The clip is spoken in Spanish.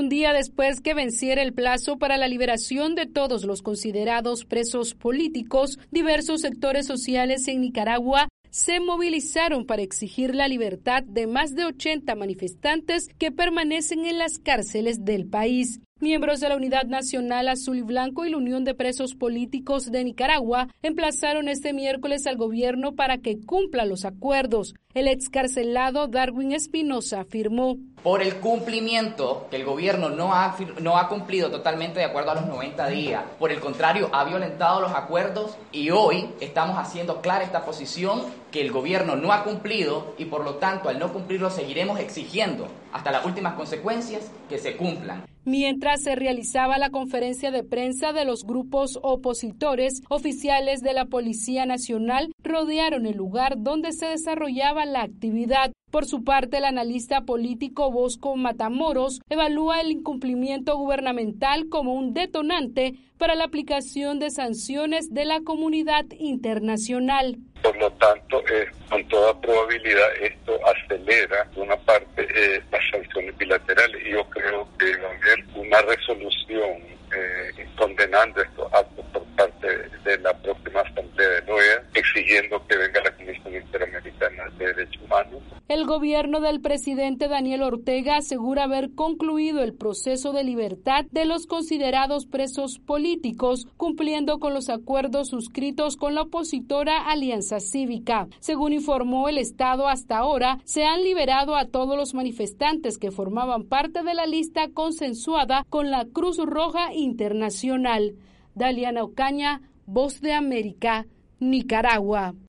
Un día después que venciera el plazo para la liberación de todos los considerados presos políticos, diversos sectores sociales en Nicaragua se movilizaron para exigir la libertad de más de 80 manifestantes que permanecen en las cárceles del país. Miembros de la Unidad Nacional Azul y Blanco y la Unión de Presos Políticos de Nicaragua emplazaron este miércoles al gobierno para que cumpla los acuerdos. El excarcelado Darwin Espinosa afirmó: por el cumplimiento que el gobierno no ha cumplido totalmente de acuerdo a los 90 días. Por el contrario, ha violentado los acuerdos y hoy estamos haciendo clara esta posición que el gobierno no ha cumplido y por lo tanto al no cumplirlo seguiremos exigiendo hasta las últimas consecuencias que se cumplan. Mientras se realizaba la conferencia de prensa de los grupos opositores, oficiales de la Policía Nacional rodearon el lugar donde se desarrollaba la actividad. Por su parte, el analista político Bosco Matamoros evalúa el incumplimiento gubernamental como un detonante para la aplicación de sanciones de la comunidad internacional. Por lo tanto, con toda probabilidad esto acelera, de una parte, las sanciones bilaterales. Y yo creo que va a haber una resolución condenando estos actos por parte de la próxima Asamblea de la OEA, exigiendo que venga la Comisión Interamericana de Derechos Humanos. El gobierno del presidente Daniel Ortega asegura haber concluido el proceso de libertad de los considerados presos políticos, cumpliendo con los acuerdos suscritos con la opositora Alianza Cívica. Según informó el Estado, hasta ahora se han liberado a todos los manifestantes que formaban parte de la lista consensuada con la Cruz Roja Internacional. Daliana Ocaña, Voz de América, Nicaragua.